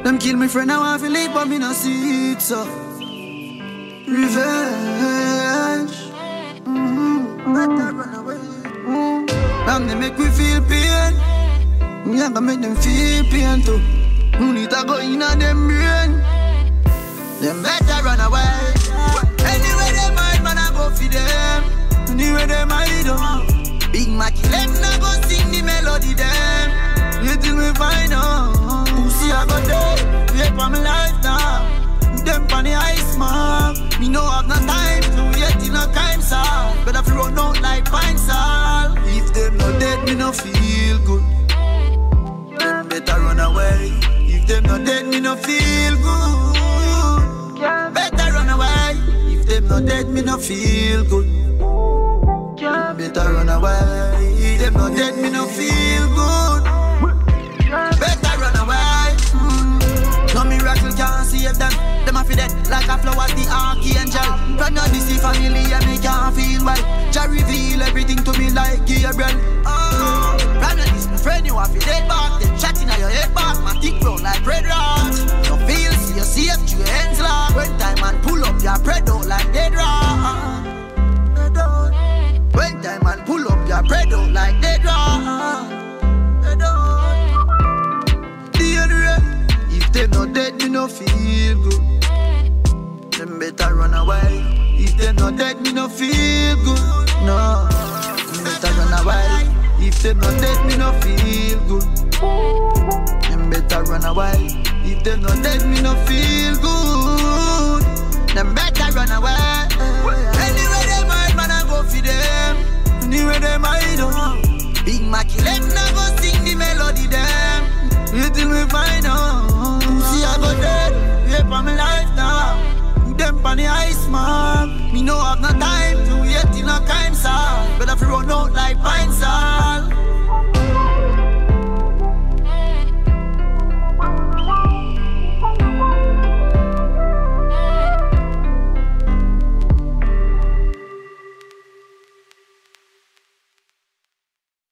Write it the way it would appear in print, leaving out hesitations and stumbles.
Them kill me friend, I want to leave, but me no see it, so revenge. Better run away. And they make me feel pain. Me I can make them feel pain too. No need to go in on them brain. Them better run away. Anywhere they mind, man, I go for them. Anywhere they mind, Big Mac, them not go sing the melody them. Until me find out. Pussy I go there. Wait for my life now. Them on the ice, man. Me no have no time to wait in a time, sir. Better if you run out like pine, sir. If them not dead, me no feel good. Them better run away. If them not dead, me no feel good. Better run away. If them not dead, me no feel good. Better run away. If them not dead, me no feel good. Better run away. No miracle can save them. Them a fi dead like a flower, the archangel. But not this family, and me can't feel well. Jah reveal everything to me like Gabriel. Oh, brother, this my friend, you a fi dead back. Them shot inna your head back, my thick round like bread rot. No feel, see you safe, to your hands locked. When time man pull up, your bread out like dead rat. When time man pull up, your bread out like dead rat. If they not dead, me no feel good. Them better run away. If they not dead, me no feel good. No, them better run away. If they not dead, me no feel good. Them better run away. If they not dead, me no feel good. Them better run away. Anywhere they mind, man, I go for them. Anywhere they mind, Big Mac, them not go sing the melody them. Until we find out. See I go dead, wait for my life now. Them on the ice, man.